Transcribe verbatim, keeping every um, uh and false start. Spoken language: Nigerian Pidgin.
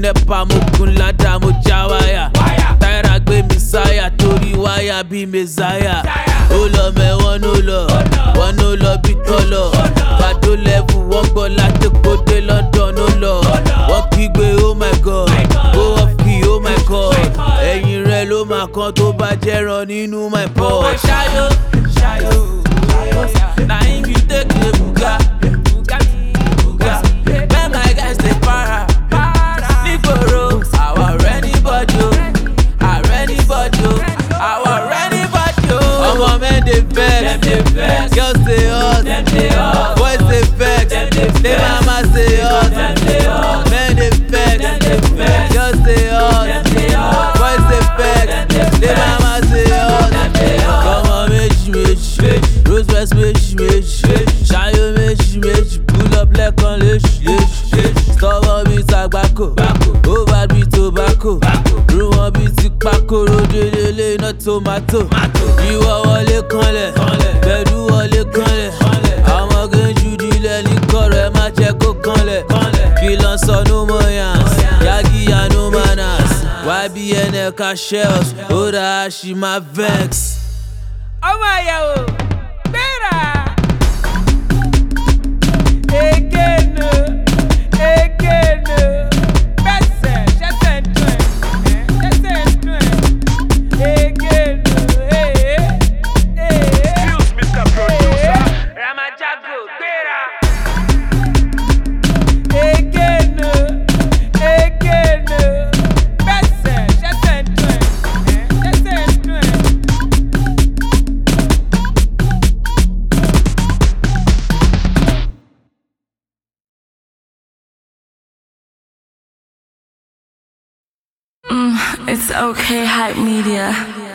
nepa mo kun ládàá mo já wáyà. Táyà gbé mi sáyà torí wáyà bí mẹ́sáyà. Ó lọ mẹ́wọ́n ló lọ, wọ́n ló lọ bí tọ́lọ̀. Bàdó lẹ́fù wọ́n gbọ́ láti kóde London ó lọ. Wọ́n kígbe oh my god, go off key oh my god. Ẹ̀yìn rẹ̀ ló máa kan tó bá jẹ́ran nínú my pot. Ṣáyó, ṣáyó, na him you take the buga. When my guys dey para, nígboro, àwa ọ̀rẹ́ ní bọ́jú, àrẹ́ ní bọ́jú, àwa ọ̀rẹ́ ní bọ́jú. Ọmọ men dey vex, girls dey hot, boys dey vex, dey mama say hot. Men dey vex, girls dey hot, boys dey vex, dey mama say hot. Ọmọ méjì méjì, rose press méjì méjì, ṣayó méjì méjì, pull up lẹ́kan léṣu léṣu. Stọ́wọ́ bíi tàgbákò, ó bá bíi tobacco, rú wọn bíi ti pákó, ròdèlélé iná tomato. Ìwọ wọlé kanlẹ̀, pẹ̀lú wọlé kanlẹ̀, àwọn ọmọge ń ju dílẹ̀ ní kọ̀rọ̀ ẹ má jẹ́ kó kanlẹ̀. Kí ló ń sọ no more yans, yagi ya no manners, Y B N ẹ̀ka shells, ó dáa ṣì máa vex. Ọmọ àyàwó gbéra. Egeno, egeno, bẹ́sẹ̀ ṣẹ́sẹ̀ ń dùn ẹ̀, ṣẹ́sẹ̀ ń dùn ẹ̀. Egeno, ee, ee. Fuse mister Producer. Ramajago gbéra. Egeno, egeno, bẹ́sẹ̀ ṣẹ́sẹ̀ ń dùn ẹ̀, ṣẹ́sẹ̀ ń dùn ẹ̀. It's okay, hype media.